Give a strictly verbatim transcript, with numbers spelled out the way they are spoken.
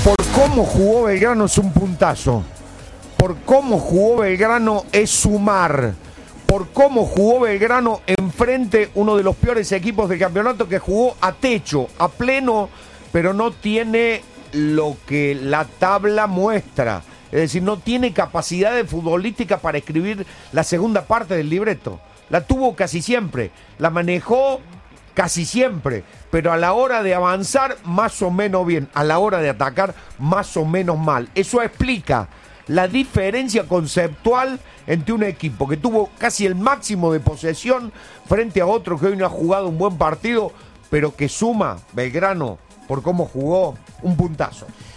Por cómo jugó Belgrano es un puntazo. Por cómo jugó Belgrano es sumar. Por cómo jugó Belgrano enfrente uno de los peores equipos del campeonato, que jugó a techo, a pleno, pero no tiene lo que la tabla muestra. Es decir, no tiene capacidad futbolística para escribir la segunda parte del libreto. La tuvo casi siempre, la manejó casi siempre, pero a la hora de avanzar más o menos bien, a la hora de atacar más o menos mal. Eso explica la diferencia conceptual entre un equipo que tuvo casi el máximo de posesión frente a otro que hoy no ha jugado un buen partido, pero que suma Belgrano por cómo jugó un puntazo.